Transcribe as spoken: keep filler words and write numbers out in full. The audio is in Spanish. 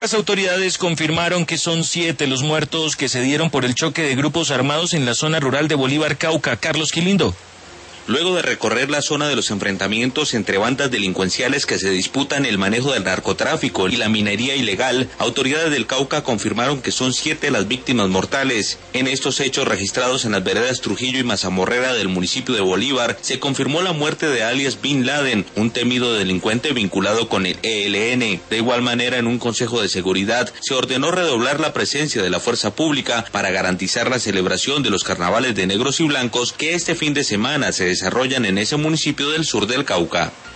Las autoridades confirmaron que son siete los muertos que se dieron por el choque de grupos armados en la zona rural de Bolívar, Cauca. Carlos Quilindo. Luego de recorrer la zona de los enfrentamientos entre bandas delincuenciales que se disputan el manejo del narcotráfico y la minería ilegal, autoridades del Cauca confirmaron que son siete las víctimas mortales. En estos hechos registrados en las veredas Trujillo y Mazamorrera del municipio de Bolívar, se confirmó la muerte de alias Bin Laden, un temido delincuente vinculado con el E L N. De igual manera, en un consejo de seguridad, se ordenó redoblar la presencia de la fuerza pública para garantizar la celebración de los carnavales de negros y blancos que este fin de semana se desarrollan en ese municipio del sur del Cauca.